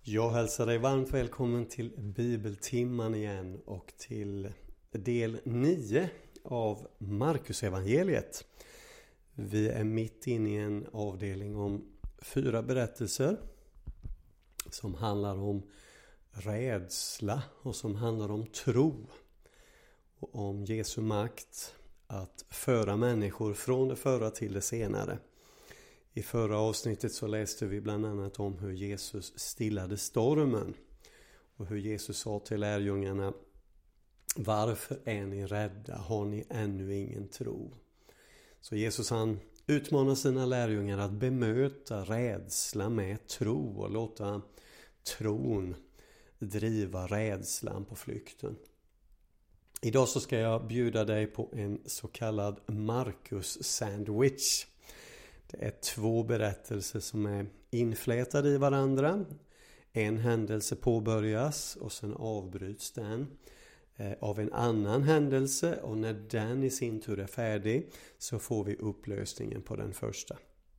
Jag hälsar dig varmt välkommen till Bibeltimman igen och till del 9 av Markus evangeliet. Vi är mitt inne i en avdelning om 4 berättelser som handlar om rädsla och som handlar om tro och om Jesu makt att föra människor från det förra till det senare. I förra avsnittet så läste vi bland annat om hur Jesus stillade stormen och hur Jesus sa till lärjungarna: varför är ni rädda? Har ni ännu ingen tro? Så Jesus han utmanar sina lärjungar att bemöta rädsla med tro och låta tron driva rädslan på flykten. Idag så ska jag bjuda dig på en så kallad Markus sandwich. Det är 2 berättelser som är inflätade i varandra. En händelse påbörjas och sen avbryts den av en annan händelse, och när den i sin tur är färdig så får vi upplösningen på den första.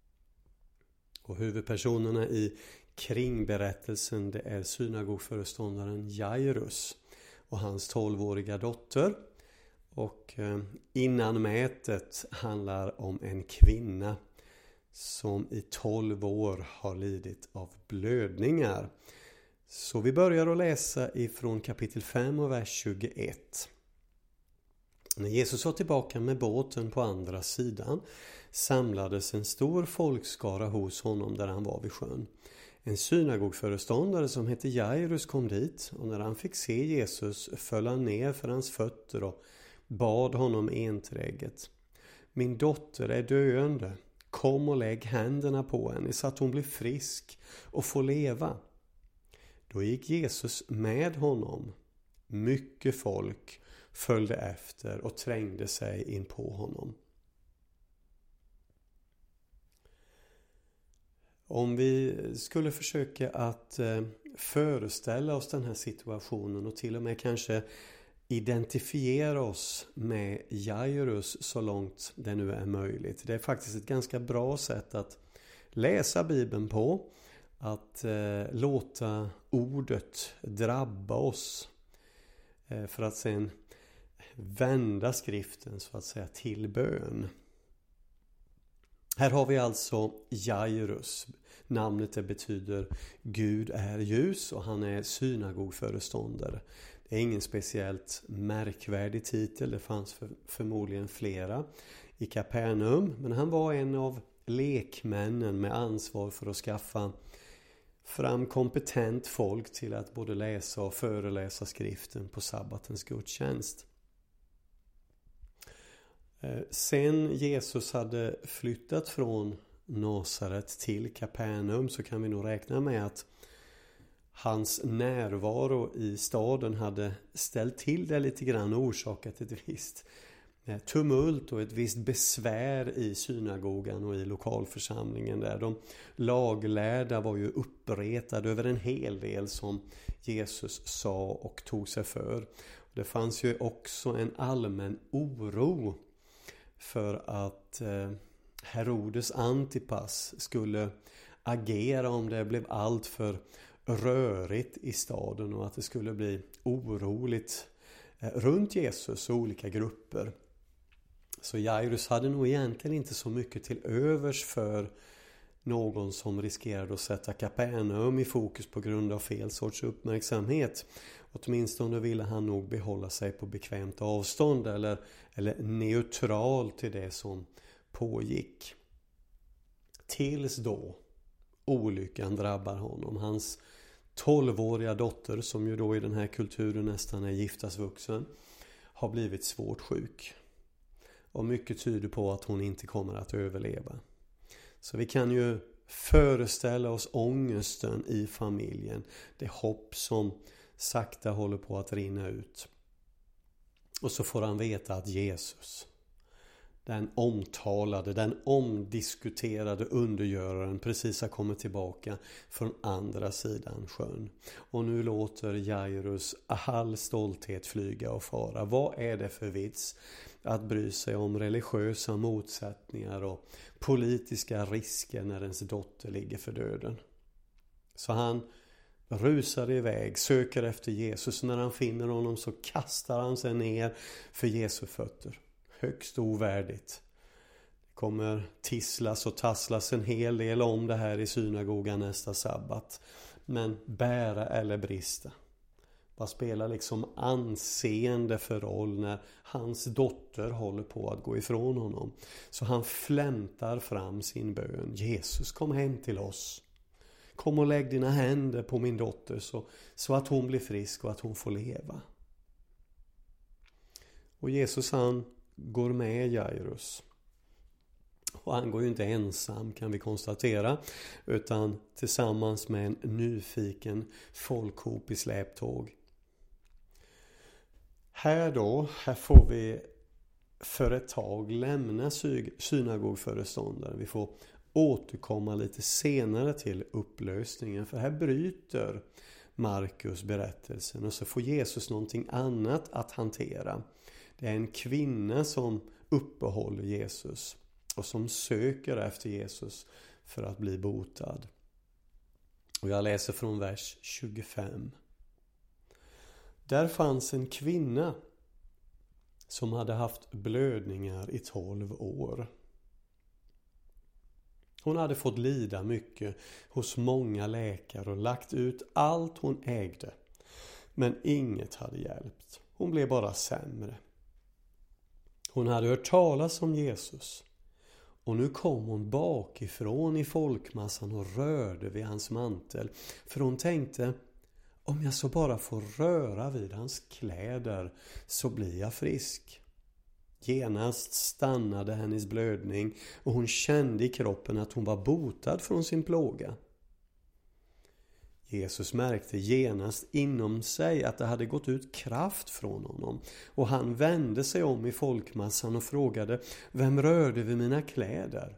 Och huvudpersonerna i kringberättelsen, det är synagogföreståndaren Jairus och hans 12-åriga dotter. Och innan mätet handlar om en kvinna som i 12 år har lidit av blödningar. Så vi börjar att läsa ifrån kapitel 5 och vers 21. När Jesus var tillbaka med båten på andra sidan samlades en stor folkskara hos honom där han var vid sjön. En synagogföreståndare som hette Jairus kom dit, och när han fick se Jesus föll han ner för hans fötter och bad honom enträget: min dotter är döende. Kom och lägg händerna på henne så att hon blir frisk och får leva. Då gick Jesus med honom. Mycket folk följde efter och trängde sig in på honom. Om vi skulle försöka att föreställa oss den här situationen och till och med kanske identifiera oss med Jairus så långt det nu är möjligt. Det är faktiskt ett ganska bra sätt att läsa Bibeln på. Att låta ordet drabba oss för att sen vända skriften så att säga till bön. Här har vi alltså Jairus. Namnet det betyder Gud är ljus, och han är synagogföreståndare. Det är ingen speciellt märkvärdig titel, det fanns förmodligen flera i Kapernaum. Men han var en av lekmännen med ansvar för att skaffa fram kompetent folk till att både läsa och föreläsa skriften på sabbatens gudstjänst. Sen Jesus hade flyttat från Nasaret till Kapernaum så kan vi nog räkna med att hans närvaro i staden hade ställt till det lite grann och orsakat ett visst tumult och ett visst besvär i synagogan och i lokalförsamlingen där. De laglärda var ju uppretade över en hel del som Jesus sa och tog sig för. Det fanns ju också en allmän oro för att Herodes Antipas skulle agera om det blev allt för rörigt i staden och att det skulle bli oroligt runt Jesus och olika grupper. Så Jairus hade nog egentligen inte så mycket till övers för någon som riskerade att sätta Kapernaum i fokus på grund av fel sorts uppmärksamhet. Åtminstone ville han nog behålla sig på bekvämt avstånd eller neutral till det som pågick. Tills då olyckan drabbar honom. Hans 12-åriga dotter, som ju då i den här kulturen nästan är giftasvuxen, har blivit svårt sjuk. Och mycket tyder på att hon inte kommer att överleva. Så vi kan ju föreställa oss ångesten i familjen. Det hopp som sakta håller på att rinna ut. Och så får han veta att Jesus, den omtalade, den omdiskuterade undergöraren, precis har kommit tillbaka från andra sidan sjön. Och nu låter Jairus all stolthet flyga och fara. Vad är det för vits att bry sig om religiösa motsättningar och politiska risker när ens dotter ligger för döden? Så han rusar iväg, söker efter Jesus. När han finner honom så kastar han sig ner för Jesu fötter. Högst ovärdigt. Det kommer tisslas och tasslas en hel del om det här i synagogan nästa sabbat. Men bära eller brista. Vad spelar liksom anseende för roll när hans dotter håller på att gå ifrån honom? Så han flämtar fram sin bön. Jesus, kom hem till oss. Kom och lägg dina händer på min dotter så att hon blir frisk och att hon får leva. Och Jesus han går med Jairus. Och han går ju inte ensam kan vi konstatera, utan tillsammans med en nyfiken folkhop i släptåg. Här får vi för ett tag lämna synagogföreståndaren. Vi får återkomma lite senare till upplösningen, för här bryter Markus berättelsen och så får Jesus någonting annat att hantera. Det är en kvinna som uppehåller Jesus och som söker efter Jesus för att bli botad. Och jag läser från vers 25. Där fanns en kvinna som hade haft blödningar i 12 år. Hon hade fått lida mycket hos många läkare och lagt ut allt hon ägde. Men inget hade hjälpt. Hon blev bara sämre. Hon hade hört talas om Jesus. Och nu kom hon bakifrån i folkmassan och rörde vid hans mantel. För hon tänkte, om jag så bara får röra vid hans kläder så blir jag frisk. Genast stannade hennes blödning och hon kände i kroppen att hon var botad från sin plåga. Jesus märkte genast inom sig att det hade gått ut kraft från honom. Och han vände sig om i folkmassan och frågade, vem rörde vid mina kläder?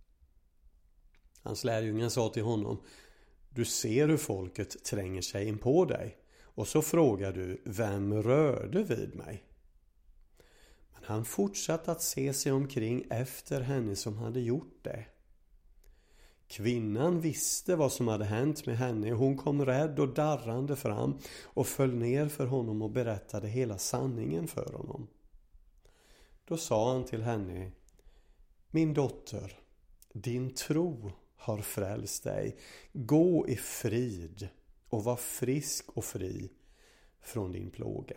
Hans lärjungar sa till honom, du ser hur folket tränger sig in på dig. Och så frågar du, vem rörde vid mig? Men han fortsatte att se sig omkring efter henne som hade gjort det. Kvinnan visste vad som hade hänt med henne. Hon kom rädd och darrande fram och föll ner för honom och berättade hela sanningen för honom. Då sa han till henne, min dotter, din tro har frälst dig. Gå i frid och var frisk och fri från din plåga.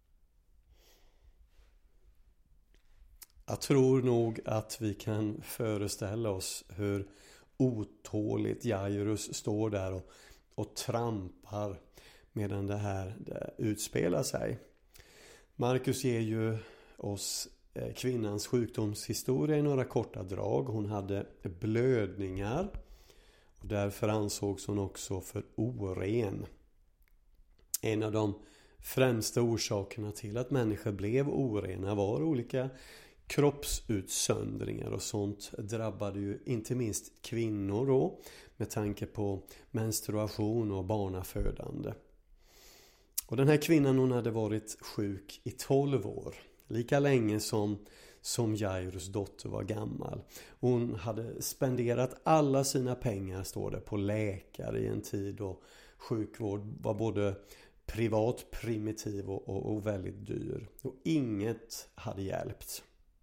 Jag tror nog att vi kan föreställa oss hur otåligt Jairus står där och trampar medan det här utspelar sig. Markus ger ju oss kvinnans sjukdomshistoria i några korta drag. Hon hade blödningar och därför ansågs hon också för oren. En av de främsta orsakerna till att människor blev orena var olika kroppsutsöndringar, och sånt drabbade ju inte minst kvinnor då med tanke på menstruation och barnafödande. Och den här kvinnan, hon hade varit sjuk i 12 år. Lika länge som Jairus dotter var gammal. Hon hade spenderat alla sina pengar, står det, på läkare i en tid då sjukvård var både privat, primitiv och väldigt dyr. Och inget hade hjälpt.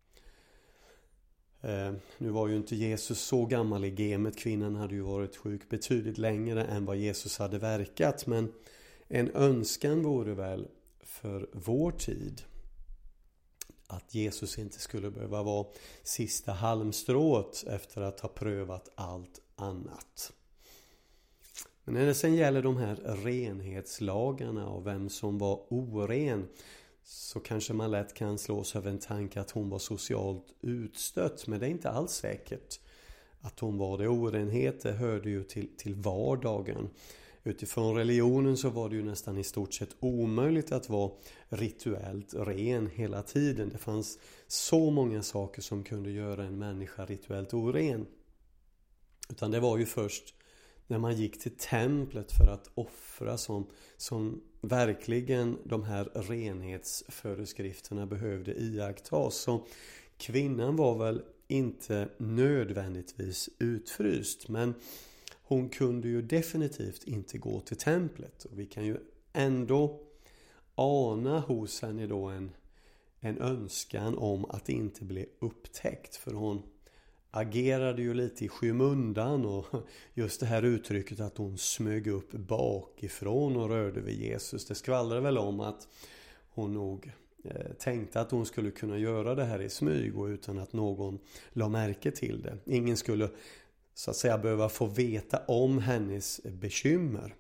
Nu var ju inte Jesus så gammal i gamet. Kvinnan hade ju varit sjuk betydligt längre än vad Jesus hade verkat. Men en önskan vore väl för vår tid att Jesus inte skulle behöva vara sista halmstrået efter att ha prövat allt annat. Men när det sen gäller de här renhetslagarna och vem som var oren, så kanske man lätt kan slås över en tanke att hon var socialt utstött. Men det är inte alls säkert att hon var det. Orenhet, det hörde ju till vardagen. Utifrån religionen så var det ju nästan i stort sett omöjligt att vara rituellt ren hela tiden. Det fanns så många saker som kunde göra en människa rituellt oren. Utan det var ju först när man gick till templet för att offra som verkligen de här renhetsföreskrifterna behövde iakttas. Så kvinnan var väl inte nödvändigtvis utfryst, men hon kunde ju definitivt inte gå till templet. Och vi kan ju ändå ana hos henne då en önskan om att inte bli upptäckt. För hon agerade ju lite i skymundan, och just det här uttrycket att hon smög upp bakifrån och rörde vid Jesus, det skvallrar väl om att hon nog tänkte att hon skulle kunna göra det här i smyg och utan att någon la märke till det. Ingen skulle så att säga behöva få veta om hennes bekymmer.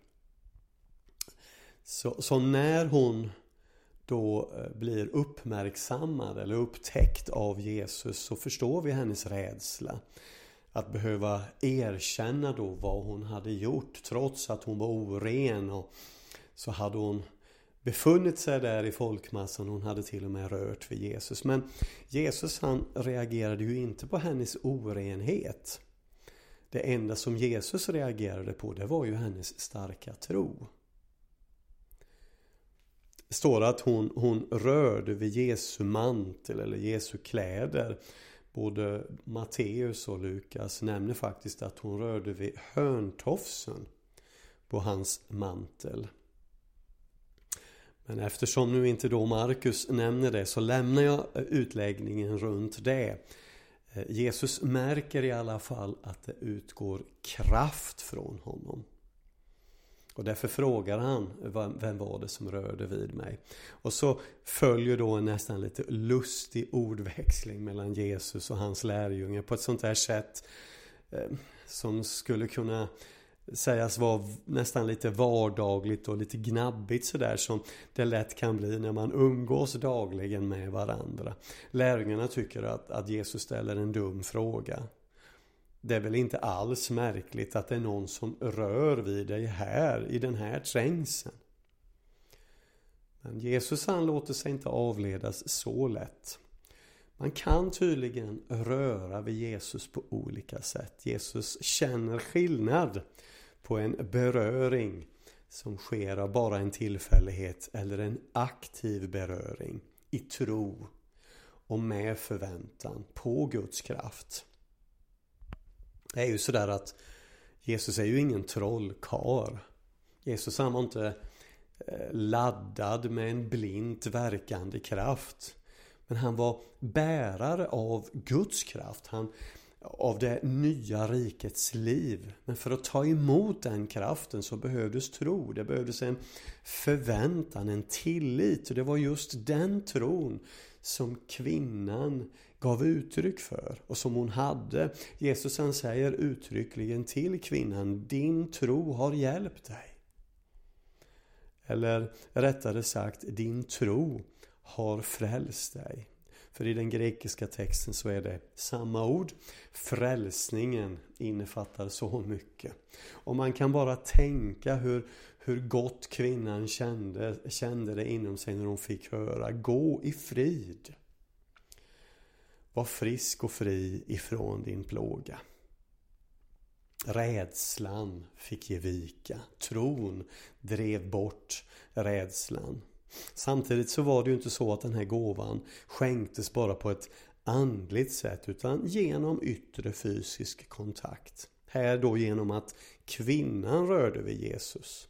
Så när hon då blir uppmärksammad eller upptäckt av Jesus, så förstår vi hennes rädsla. Att behöva erkänna då vad hon hade gjort, trots att hon var oren, och så hade hon befunnit sig där i folkmassan. Hon hade till och med rört vid Jesus. Men Jesus, han reagerade ju inte på hennes orenhet. Det enda som Jesus reagerade på, det var ju hennes starka tro. Det står att hon rörde vid Jesu mantel eller Jesu kläder. Både Matteus och Lukas nämner faktiskt att hon rörde vid hörntofsen på hans mantel. Men eftersom nu inte då Markus nämner det, så lämnar jag utläggningen runt det. Jesus märker i alla fall att det utgår kraft från honom. Och därför frågar han, vem var det som rörde vid mig? Och så följer då en nästan lite lustig ordväxling mellan Jesus och hans lärjungar på ett sånt här sätt som skulle kunna sägas vara nästan lite vardagligt och lite gnabbigt, sådär som det lätt kan bli när man umgås dagligen med varandra. Lärjungarna tycker att Jesus ställer en dum fråga. Det är väl inte alls märkligt att det är någon som rör vid dig här i den här trängseln. Men Jesus, han låter sig inte avledas så lätt. Man kan tydligen röra vid Jesus på olika sätt. Jesus känner skillnad på en beröring som sker av bara en tillfällighet eller en aktiv beröring i tro och med förväntan på Guds kraft. Det är ju sådär att Jesus är ju ingen trollkarl. Jesus, han var inte laddad med en blint verkande kraft. Men han var bärare av Guds kraft. Av det nya rikets liv. Men för att ta emot den kraften så behövdes tro. Det behövdes en förväntan, en tillit. Och det var just den tron som kvinnan gav uttryck för. Och som hon hade. Jesus, han säger uttryckligen till kvinnan: din tro har hjälpt dig. Eller rättare sagt, din tro har frälst dig. För i den grekiska texten så är det samma ord. Frälsningen innefattar så mycket. Och man kan bara tänka hur gott kvinnan kände det inom sig när hon fick höra: gå i frid. Var frisk och fri ifrån din plåga. Rädslan fick ge vika. Tron drev bort rädslan. Samtidigt så var det ju inte så att den här gåvan skänktes bara på ett andligt sätt, utan genom yttre fysisk kontakt. Här då genom att kvinnan rörde vid Jesus.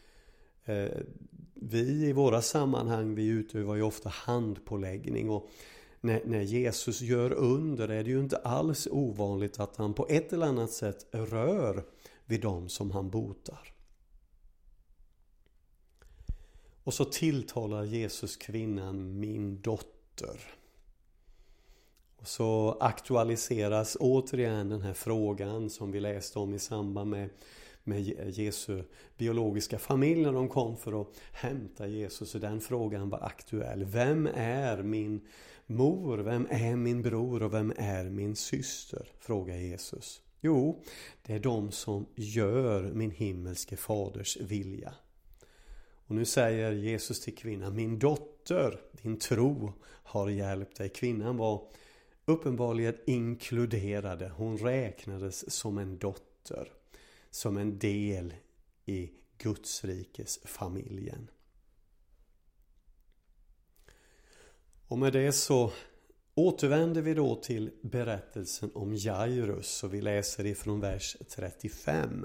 Vi i våra sammanhang, vi utövar ju ofta handpåläggning, och när Jesus gör under är det ju inte alls ovanligt att han på ett eller annat sätt rör vid dem som han botar. Och så tilltalar Jesus kvinnan min dotter. Och så aktualiseras återigen den här frågan som vi läste om i samband med Jesu biologiska familj när de kom för att hämta Jesus. Och den frågan var aktuell. Vem är min mor? Vem är min bror? Och vem är min syster? Frågar Jesus. Jo, det är de som gör min himmelske faders vilja. Och nu säger Jesus till kvinnan: min dotter, din tro har hjälpt dig. Kvinnan var uppenbarligen inkluderade. Hon räknades som en dotter. Som en del i Guds rikes familjen. Och med det så återvänder vi då till berättelsen om Jairus och vi läser ifrån vers 35.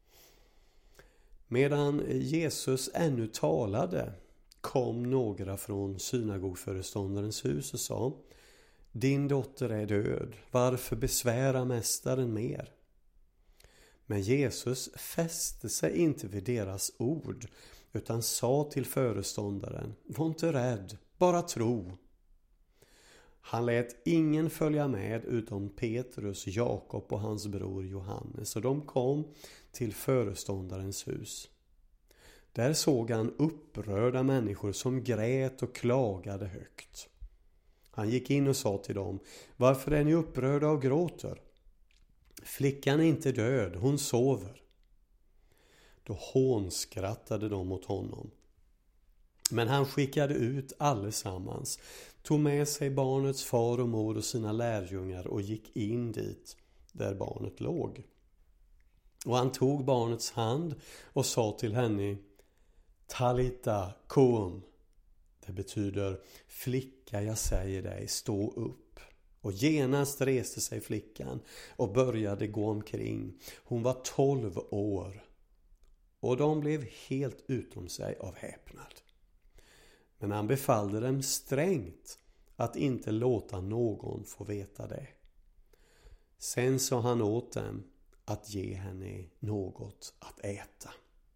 Medan Jesus ännu talade kom några från synagogföreståndarens hus och sa: din dotter är död, varför besvära mästaren mer? Men Jesus fäste sig inte vid deras ord utan sa till föreståndaren: var inte rädd, bara tro. Han lät ingen följa med utom Petrus, Jakob och hans bror Johannes, och de kom till föreståndarens hus. Där såg han upprörda människor som grät och klagade högt. Han gick in och sa till dem: varför är ni upprörda och gråter? Flickan är inte död, hon sover. Då hånskrattade de mot honom. Men han skickade ut allesammans, tog med sig barnets far och mor och sina lärjungar och gick in dit där barnet låg. Och han tog barnets hand och sa till henne: Talita kum. Det betyder: flicka, jag säger dig, stå upp. Och genast reste sig flickan och började gå omkring. Hon var 12 år. Och de blev helt utom sig av häpnad. Men han befallde dem strängt att inte låta någon få veta det. Sen sa han åt dem att ge henne något att äta.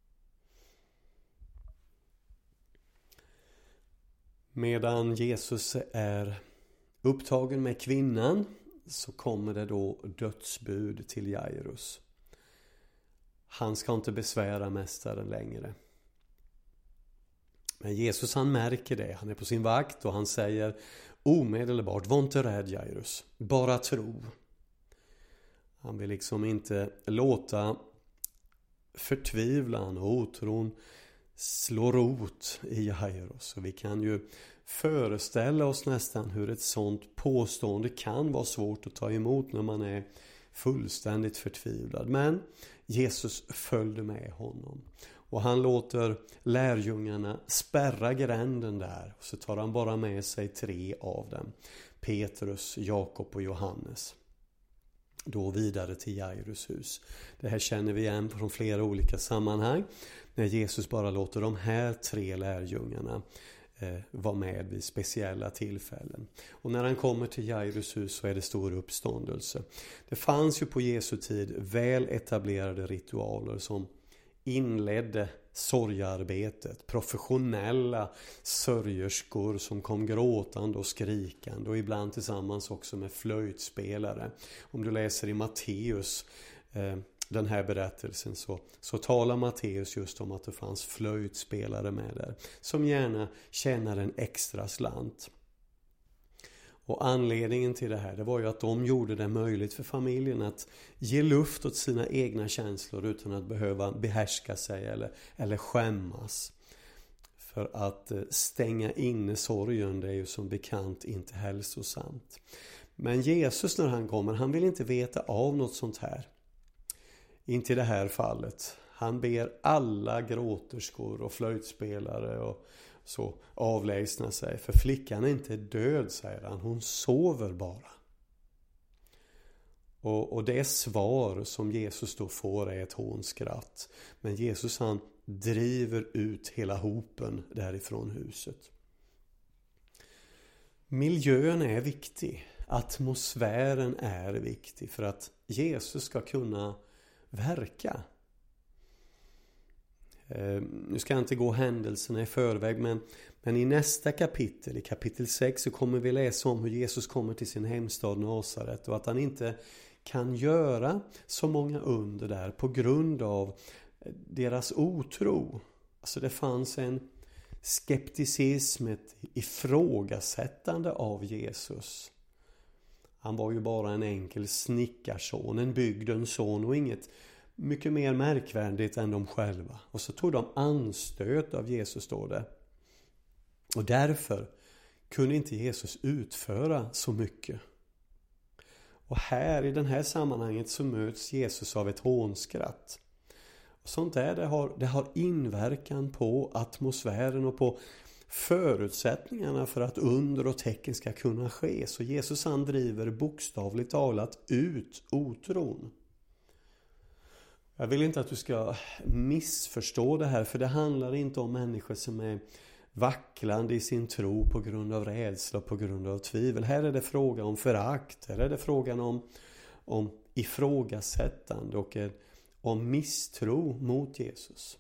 Medan Jesus är upptagen med kvinnan så kommer det då dödsbud till Jairus. Han ska inte besvära mästaren längre. Men Jesus, han märker det. Han är på sin vakt och han säger omedelbart: var inte rädd, Jairus, bara tro. Han vill liksom inte låta förtvivlan och otron slå rot i Jairus. Och vi kan ju föreställa oss nästan hur ett sånt påstående kan vara svårt att ta emot när man är fullständigt förtvivlad. Men Jesus följde med honom. Och han låter lärjungarna spärra gränden där. Och så tar han bara med sig 3 av dem: Petrus, Jakob och Johannes. Då vidare till Jairus hus. Det här känner vi igen från flera olika sammanhang. När Jesus bara låter de här 3 lärjungarna vara med vid speciella tillfällen. Och när han kommer till Jairus hus så är det stor uppståndelse. Det fanns ju på Jesu tid väl etablerade ritualer som inledde sorgearbetet. Professionella sörjerskor som kom gråtande och skrikande och ibland tillsammans också med flöjtspelare. Om du läser i Matteus den här berättelsen så talar Matteus just om att det fanns flöjtspelare med där som gärna tjänar en extra slant. Och anledningen till det här, det var ju att de gjorde det möjligt för familjen att ge luft åt sina egna känslor utan att behöva behärska sig eller skämmas. För att stänga inne sorgen, det är ju som bekant inte hälsosamt. Men Jesus, när han kommer, han vill inte veta av något sånt här. Inte i det här fallet. Han ber alla gråterskor och flöjtspelare och så avlägsna sig. För flickan är inte död, säger han. Hon sover bara. Och det svar som Jesus då får är ett hånskratt. Men Jesus, han driver ut hela hopen därifrån huset. Miljön är viktig. Atmosfären är viktig för att Jesus ska kunna verka. Nu ska jag inte gå händelserna i förväg, men i nästa kapitel, i kapitel 6, så kommer vi läsa om hur Jesus kommer till sin hemstad Nasaret och att han inte kan göra så många under där på grund av deras otro. Alltså det fanns en skepticism, ett ifrågasättande av Jesus. Han var ju bara en enkel snickarson, en bygdens son och inget mycket mer märkvärdigt än de själva. Och så tog de anstöt av Jesus, står det. Och därför kunde inte Jesus utföra så mycket. Och här i den här sammanhanget så möts Jesus av ett hånskratt. Och sånt där, det har inverkan på atmosfären och på förutsättningarna för att under och tecken ska kunna ske. Så Jesus han driver bokstavligt talat ut otron. Jag vill inte att du ska missförstå det här, för det handlar inte om människor som är vacklande i sin tro på grund av rädsla och på grund av tvivel. Här är det fråga om förakt, här är det frågan om ifrågasättande och om misstro mot Jesus.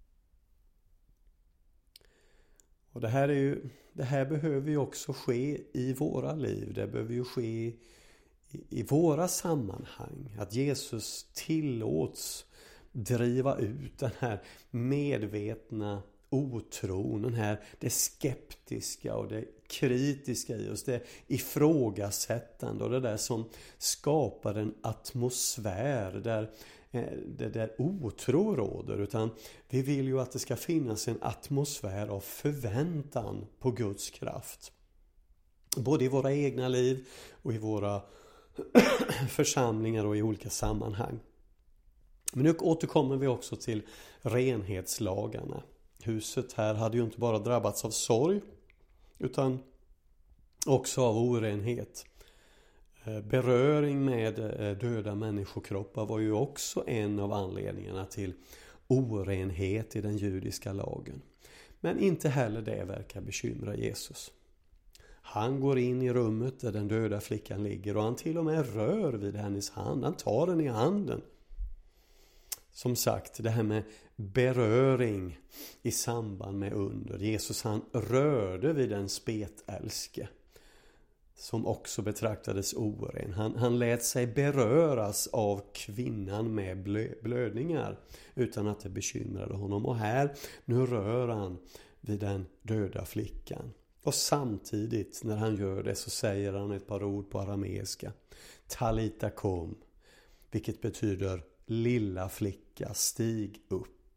Och det här behöver ju också ske i våra liv. Det behöver ju ske i våra sammanhang. Att Jesus tillåts driva ut den här medvetna otron, det skeptiska och det kritiska i oss, det ifrågasättande och det där som skapar en atmosfär där otro råder. Utan vi vill ju att det ska finnas en atmosfär av förväntan på Guds kraft. Både i våra egna liv och i våra församlingar och i olika sammanhang. Men nu återkommer vi också till renhetslagarna. Huset här hade ju inte bara drabbats av sorg utan också av orenhet. Beröring med döda människokroppar var ju också en av anledningarna till orenhet i den judiska lagen. Men inte heller det verkar bekymra Jesus. Han går in i rummet där den döda flickan ligger och han till och med rör vid hennes hand. Han tar den i handen. Som sagt, det här med beröring i samband med under. Jesus han rörde vid en spetälske som också betraktades oren. Han lät sig beröras av kvinnan med blödningar utan att det bekymrade honom. Och här, nu rör han vid den döda flickan. Och samtidigt när han gör det så säger han ett par ord på arameiska. Talita kum, vilket betyder lilla flicka, stig upp.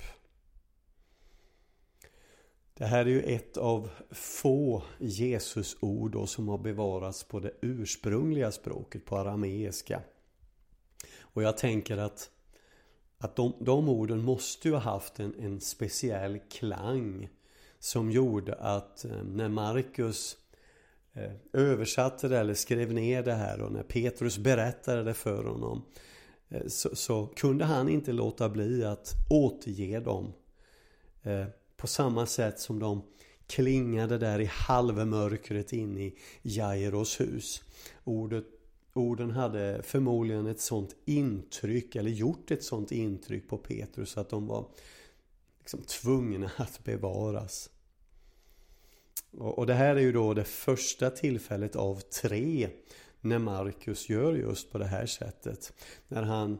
Det här är ju ett av få Jesusord som har bevarats på det ursprungliga språket, på arameiska. Och jag tänker att de orden måste ju ha haft en speciell klang som gjorde att när Markus översatte det eller skrev ner det här och när Petrus berättade det för honom så kunde han inte låta bli att återge dem på samma sätt som de klingade där i halvmörkret in i Jairos hus. Orden hade förmodligen ett sånt intryck eller gjort ett sånt intryck på Petrus att de var liksom tvungna att bevaras. Och det här är ju då det första tillfället av 3 när Markus gör just på det här sättet. När han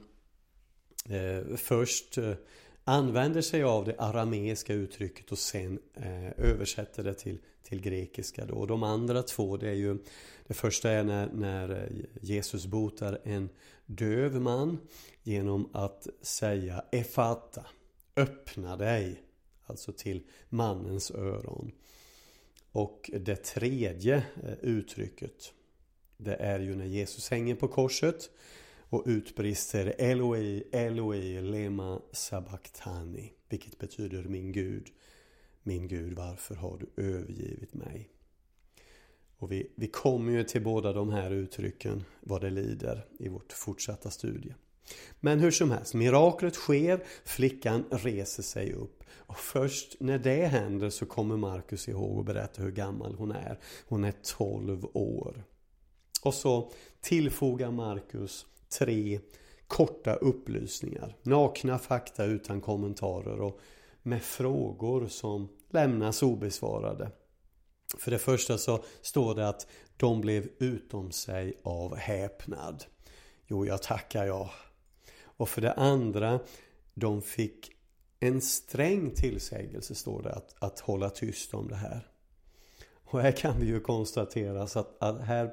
först använder sig av det arameiska uttrycket och sen översätter det till grekiska då. Och de andra 2, det är ju, det första är när Jesus botar en döv man genom att säga efata, öppna dig, alltså till mannens öron. Och det tredje uttrycket, det är ju när Jesus hänger på korset och utbrister Eloi, Eloi, lema sabachthani, vilket betyder min Gud, varför har du övergivit mig? Och vi kommer ju till båda de här uttrycken vad det lider i vårt fortsatta studie. Men hur som helst, miraklet sker, flickan reser sig upp. Och först när det händer så kommer Markus ihåg och berätta hur gammal hon är. Hon är 12 år. Och så tillfogar Markus 3 korta upplysningar. Nakna fakta utan kommentarer och med frågor som lämnas obesvarade. För det första så står det att de blev utom sig av häpnad. Jo, jag tackar jag. Och för det andra, de fick en sträng tillsägelse, står det, att hålla tyst om det här. Och här kan vi ju konstatera att här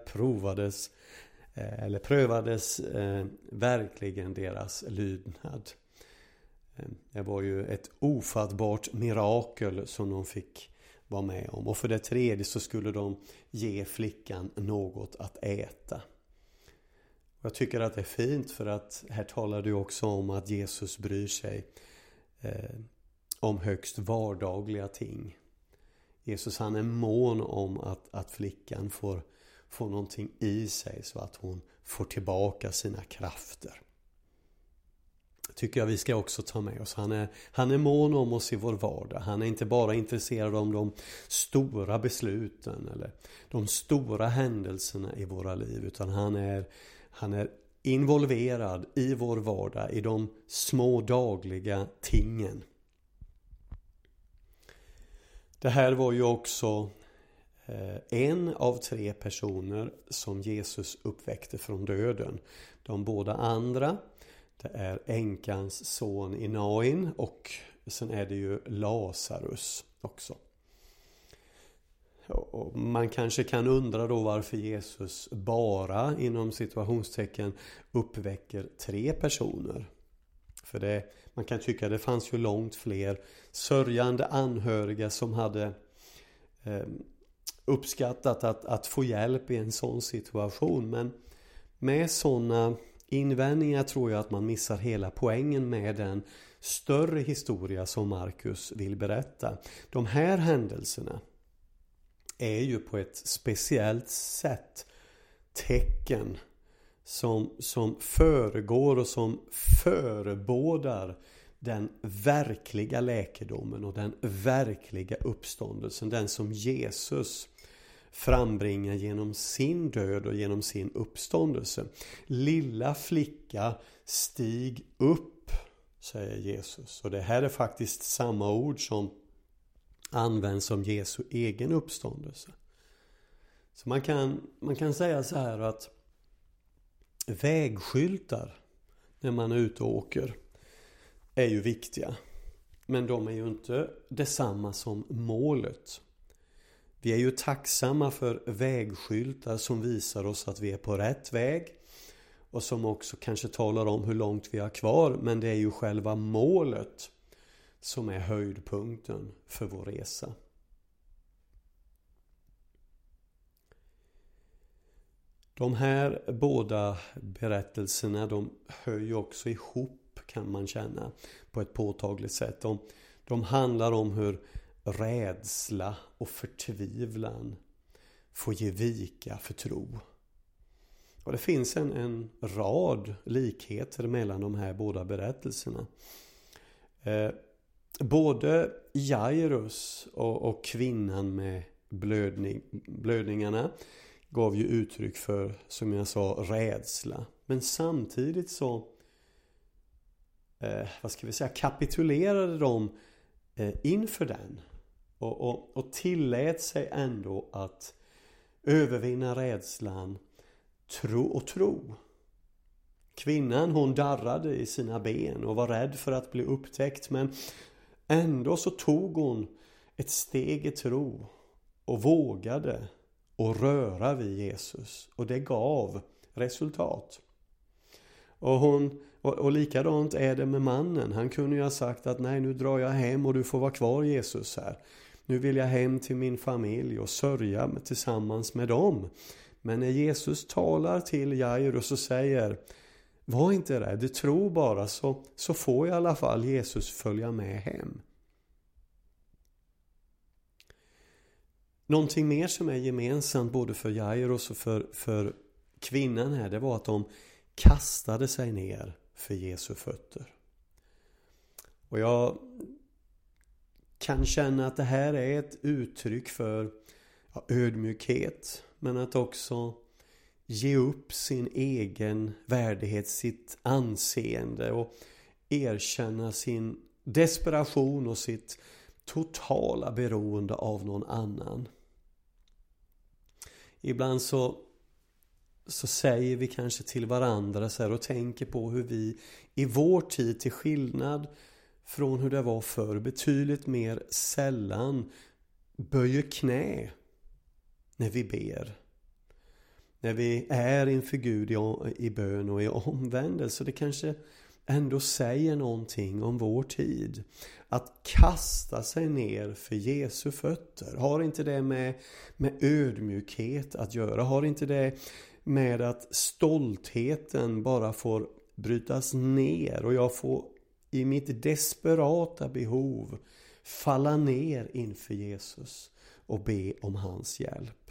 prövades verkligen deras lydnad. Det var ju ett ofattbart mirakel som de fick vara med om. Och för det tredje så skulle de ge flickan något att äta. Jag tycker att det är fint, för att här talar du också om att Jesus bryr sig om högst vardagliga ting. Jesus han är mån om att flickan får någonting i sig så att hon får tillbaka sina krafter. Tycker jag vi ska också ta med oss. Han är mån om oss i vår vardag. Han är inte bara intresserad om de stora besluten eller de stora händelserna i våra liv, utan han är involverad i vår vardag, i de små dagliga tingen. Det här var ju också en av 3 personer som Jesus uppväckte från döden. De båda andra, det är änkans son i Nain och sen är det ju Lazarus också. Och man kanske kan undra då varför Jesus bara inom situationstecken uppväcker 3 personer. För man kan tycka det fanns ju långt fler sörjande anhöriga som hade uppskattat att få hjälp i en sån situation. Men med sådana invändningar tror jag att man missar hela poängen med den större historia som Markus vill berätta. De här händelserna är ju på ett speciellt sätt tecken som föregår och som förebådar den verkliga läkedomen och den verkliga uppståndelsen. Den som Jesus frambringar genom sin död och genom sin uppståndelse. Lilla flicka, stig upp, säger Jesus. Och det här är faktiskt samma ord som används om Jesu egen uppståndelse. Så man kan säga så här att vägskyltar när man är ute och åker är ju viktiga. Men de är ju inte detsamma som målet. Vi är ju tacksamma för vägskyltar som visar oss att vi är på rätt väg. Och som också kanske talar om hur långt vi har kvar. Men det är ju själva målet som är höjdpunkten för vår resa. De här båda berättelserna, de hör ju också ihop, kan man känna, på ett påtagligt sätt. De handlar om hur rädsla och förtvivlan får ge vika för tro. Och det finns en rad likheter mellan de här båda berättelserna. Både Jairus och kvinnan med blödningarna gav ju uttryck för, som jag sa, rädsla. Men samtidigt så kapitulerade de inför den. Och tillät sig ändå att övervinna rädslan, tro. Kvinnan, hon darrade i sina ben och var rädd för att bli upptäckt. Men ändå så tog hon ett steg i tro och vågade och röra vid Jesus. Och det gav resultat. Och likadant är det med mannen. Han kunde ju ha sagt att nej, nu drar jag hem och du får vara kvar, Jesus, här. Nu vill jag hem till min familj och sörja tillsammans med dem. Men när Jesus talar till Jairus och säger, var inte rädd, tro bara, så får i alla fall Jesus följa med hem. Någonting mer som är gemensamt både för Jairus och för kvinnan här, det var att de kastade sig ner för Jesu fötter. Och jag kan känna att det här är ett uttryck för ödmjukhet, men att också ge upp sin egen värdighet, sitt anseende och erkänna sin desperation och sitt totala beroende av någon annan. Ibland så säger vi kanske till varandra så här och tänker på hur vi i vår tid, till skillnad från hur det var förr, betydligt mer sällan böjer knä när vi ber. När vi är inför Gud i bön och i omvändelse. Det kanske ändå säger någonting om vår tid. Att kasta sig ner för Jesu fötter. Har inte det med ödmjukhet att göra? Har inte det med att stoltheten bara får brytas ner och jag får i mitt desperata behov falla ner inför Jesus? och be om hans hjälp.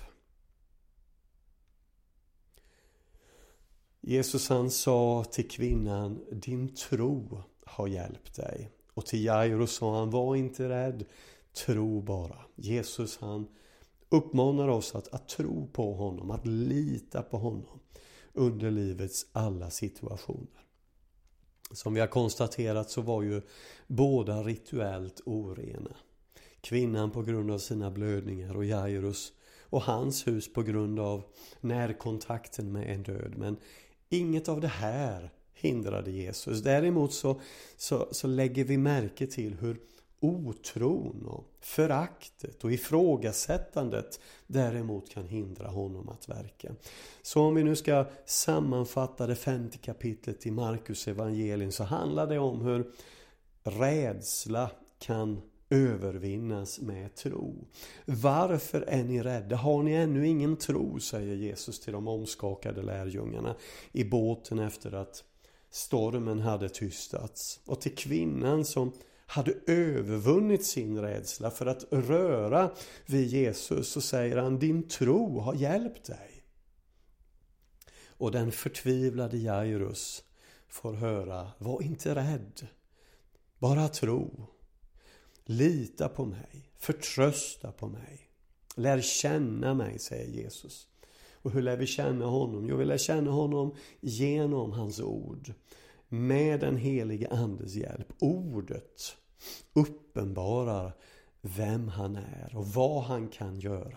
Jesus han sa till kvinnan, din tro har hjälpt dig. Och till Jairus sa han, var inte rädd, tro bara. Jesus han uppmanar oss att tro på honom, att lita på honom under livets alla situationer. Som vi har konstaterat så var ju båda rituellt orena. Kvinnan på grund av sina blödningar och Jairus och hans hus på grund av närkontakten med en död. Men inget av det här hindrade Jesus. Däremot så lägger vi märke till hur otron och föraktet och ifrågasättandet däremot kan hindra honom att verka. Så om vi nu ska sammanfatta det 5:e kapitlet i Markus evangelien så handlar det om hur rädsla kan övervinnas med tro. Varför är ni rädda? Har ni ännu ingen tro, säger Jesus till de omskakade lärjungarna i båten efter att stormen hade tystats. Och till kvinnan som hade övervunnit sin rädsla för att röra vid Jesus så säger han, din tro har hjälpt dig. Och den förtvivlade Jairus får höra, var inte rädd, bara tro. Lita på mig, förtrösta på mig. Lär känna mig, säger Jesus. Och hur lär vi känna honom? Jo, vi lär känna honom genom hans ord. Med den helige andes hjälp. Ordet uppenbarar vem han är och vad han kan göra.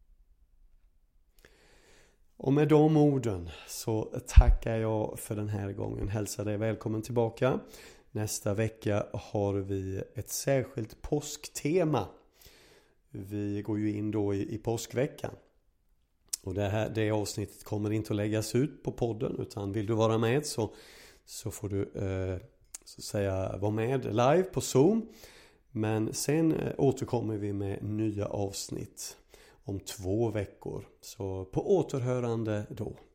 Och med de orden så tackar jag för den här gången. Hälsar dig välkommen tillbaka. Nästa vecka har vi ett särskilt påsktema. Vi går ju in då i påskveckan. Och det avsnittet kommer inte att läggas ut på podden, utan vill du vara med så får du så att säga vara med live på Zoom. Men sen återkommer vi med nya avsnitt om 2 veckor. Så på återhörande då.